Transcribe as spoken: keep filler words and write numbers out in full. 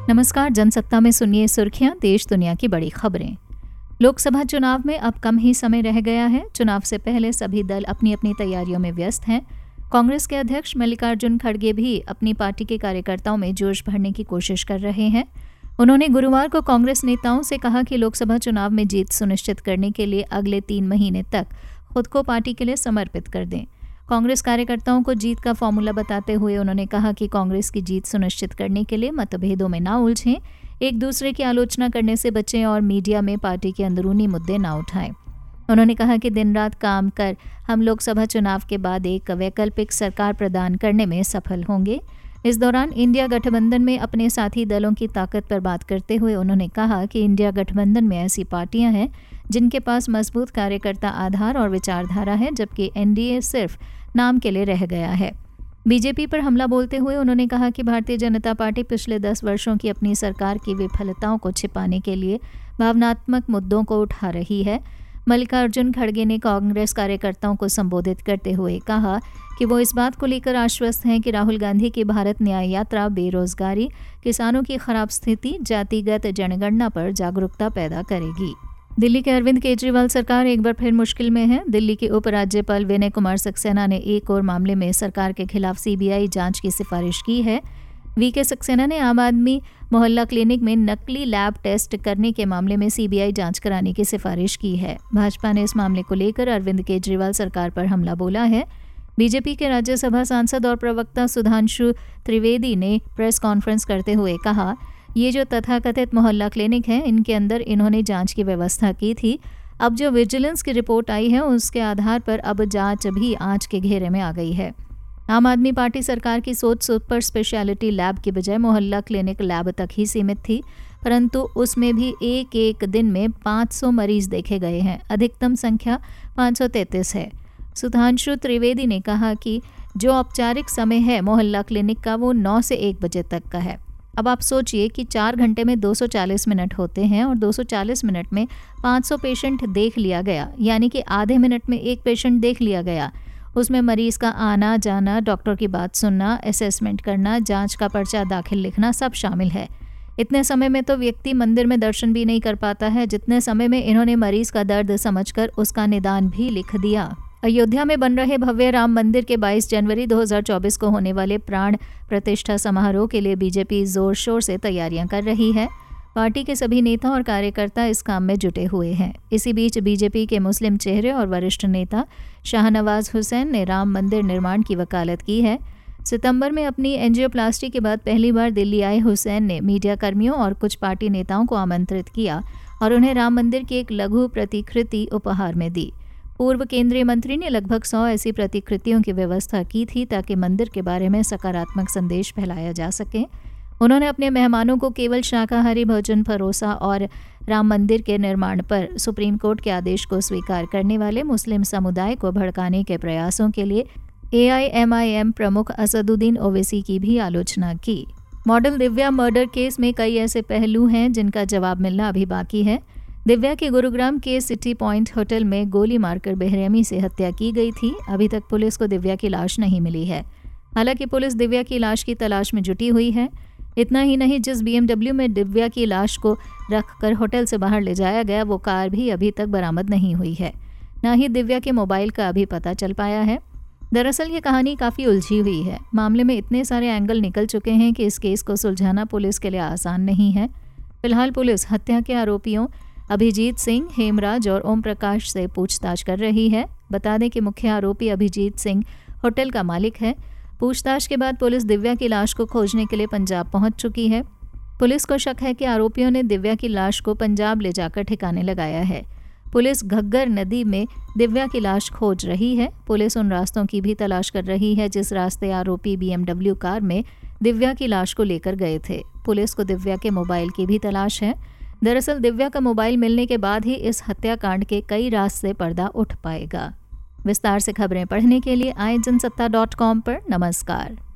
नमस्कार। जनसत्ता में सुनिए सुर्खियां, देश दुनिया की बड़ी खबरें। लोकसभा चुनाव में अब कम ही समय रह गया है। चुनाव से पहले सभी दल अपनी अपनी तैयारियों में व्यस्त हैं। कांग्रेस के अध्यक्ष मल्लिकार्जुन खड़गे भी अपनी पार्टी के कार्यकर्ताओं में जोश भरने की कोशिश कर रहे हैं। उन्होंने गुरुवार को कांग्रेस नेताओं से कहा कि लोकसभा चुनाव में जीत सुनिश्चित करने के लिए अगले तीन महीने तक खुद को पार्टी के लिए समर्पित कर दें। कांग्रेस कार्यकर्ताओं को जीत का फॉर्मूला बताते हुए उन्होंने कहा कि कांग्रेस की जीत सुनिश्चित करने के लिए मतभेदों में ना उलझें, एक दूसरे की आलोचना करने से बचें और मीडिया में पार्टी के अंदरूनी मुद्दे ना उठाएं। उन्होंने कहा कि दिन रात काम कर हम लोकसभा चुनाव के बाद एक वैकल्पिक सरकार प्रदान करने में सफल होंगे। इस दौरान इंडिया गठबंधन में अपने साथी दलों की ताकत पर बात करते हुए उन्होंने कहा कि इंडिया गठबंधन में ऐसी पार्टियां हैं जिनके पास मजबूत कार्यकर्ता आधार और विचारधारा है, जबकि एनडीए सिर्फ नाम के लिए रह गया है। बीजेपी पर हमला बोलते हुए उन्होंने कहा कि भारतीय जनता पार्टी पिछले दस वर्षों की अपनी सरकार की विफलताओं को छिपाने के लिए भावनात्मक मुद्दों को उठा रही है। मल्लिकार्जुन खड़गे ने कांग्रेस कार्यकर्ताओं को संबोधित करते हुए कहा कि वो इस बात को लेकर आश्वस्त हैं कि राहुल गांधी की भारत न्याय यात्रा बेरोजगारी, किसानों की खराब स्थिति, जातिगत जनगणना पर जागरूकता पैदा करेगी। दिल्ली के अरविंद केजरीवाल सरकार एक बार फिर मुश्किल में है। दिल्ली के उपराज्यपाल विनय कुमार सक्सेना ने एक और मामले में सरकार के खिलाफ सीबीआई जांच की सिफारिश की है। वी के सक्सेना ने आम आदमी मोहल्ला क्लिनिक में नकली लैब टेस्ट करने के मामले में सीबीआई जांच कराने की सिफारिश की है। भाजपा ने इस मामले को लेकर अरविंद केजरीवाल सरकार पर हमला बोला है। बीजेपी के राज्यसभा सांसद और प्रवक्ता सुधांशु त्रिवेदी ने प्रेस कॉन्फ्रेंस करते हुए कहा, ये जो तथाकथित मोहल्ला क्लिनिक है, इनके अंदर इन्होंने जांच की व्यवस्था की थी। अब जो विजिलेंस की रिपोर्ट आई है उसके आधार पर अब जांच भी आंच के घेरे में आ गई है। आम आदमी पार्टी सरकार की सोच सुपर स्पेशलिटी लैब की बजाय मोहल्ला क्लिनिक लैब तक ही सीमित थी, परंतु उसमें भी एक एक दिन में पाँच सौ मरीज देखे गए हैं। अधिकतम संख्या पाँच सौ तैंतीस है। सुधांशु त्रिवेदी ने कहा कि जो औपचारिक समय है मोहल्ला क्लिनिक का वो नौ से एक बजे तक का है। अब आप सोचिए कि चार घंटे में दो सौ चालीस मिनट होते हैं और दो सौ चालीस मिनट में पाँच सौ पेशेंट देख लिया गया, यानी कि आधे मिनट में एक पेशेंट देख लिया गया। उसमें मरीज का आना जाना, डॉक्टर की बात सुनना, असेसमेंट करना, जांच का पर्चा दाखिल लिखना सब शामिल है। इतने समय में तो व्यक्ति मंदिर में दर्शन भी नहीं कर पाता है, जितने समय में इन्होंने मरीज का दर्द समझकर उसका निदान भी लिख दिया। अयोध्या में बन रहे भव्य राम मंदिर के बाईस जनवरी दो हज़ार चौबीस को होने वाले प्राण प्रतिष्ठा समारोह के लिए बीजेपी जोर शोर से तैयारियां कर रही है। पार्टी के सभी नेता और कार्यकर्ता इस काम में जुटे हुए हैं। इसी बीच बीजेपी के मुस्लिम चेहरे और वरिष्ठ नेता शाहनवाज हुसैन ने राम मंदिर निर्माण की वकालत की है। सितंबर में अपनी एंजियोप्लास्टी के बाद पहली बार दिल्ली आए हुसैन ने मीडिया कर्मियों और कुछ पार्टी नेताओं को आमंत्रित किया और उन्हें राम मंदिर की एक लघु प्रतिकृति उपहार में दी। पूर्व केंद्रीय मंत्री ने लगभग सौ ऐसी प्रतिकृतियों की व्यवस्था की थी ताकि मंदिर के बारे में सकारात्मक संदेश फैलाया जा सके। उन्होंने अपने मेहमानों को केवल शाकाहारी भोजन परोसा और राम मंदिर के निर्माण पर सुप्रीम कोर्ट के आदेश को स्वीकार करने वाले मुस्लिम समुदाय को भड़काने के प्रयासों के लिए ए आई एम आई एम प्रमुख असदुद्दीन ओवैसी की भी आलोचना की। मॉडल दिव्या मर्डर केस में कई ऐसे पहलू हैं जिनका जवाब मिलना अभी बाकी है। दिव्या की गुरुग्राम के सिटी पॉइंट होटल में गोली मारकर बेरहमी से हत्या की गई थी। अभी तक पुलिस को दिव्या की लाश नहीं मिली है। हालांकि पुलिस दिव्या की लाश की तलाश में जुटी हुई है। इतना ही नहीं, जिस बी एम डब्ल्यू में दिव्या की लाश को रखकर होटल से बाहर ले जाया गया वो कार भी अभी तक बरामद नहीं हुई है। न ही दिव्या के मोबाइल का अभी पता चल पाया है। दरअसल ये कहानी काफ़ी उलझी हुई है। मामले में इतने सारे एंगल निकल चुके हैं कि इस केस को सुलझाना पुलिस के लिए आसान नहीं है। फिलहाल पुलिस हत्या के आरोपियों अभिजीत सिंह, हेमराज और ओम प्रकाश से पूछताछ कर रही है। बता दें कि मुख्य आरोपी अभिजीत सिंह होटल का मालिक है। पूछताछ के बाद पुलिस दिव्या की लाश को खोजने के लिए पंजाब पहुंच चुकी है। पुलिस को शक है कि आरोपियों ने दिव्या की लाश को पंजाब ले जाकर ठिकाने लगाया है। पुलिस घग्गर नदी में दिव्या की लाश खोज रही है। पुलिस उन रास्तों की भी तलाश कर रही है जिस रास्ते आरोपी बी एम डब्ल्यू कार में दिव्या की लाश को लेकर गए थे। पुलिस को दिव्या के मोबाइल की भी तलाश है। दरअसल दिव्या का मोबाइल मिलने के बाद ही इस हत्याकांड के कई राज से पर्दा उठ पाएगा। विस्तार से खबरें पढ़ने के लिए आए जनसत्ता डॉट कॉम पर। नमस्कार।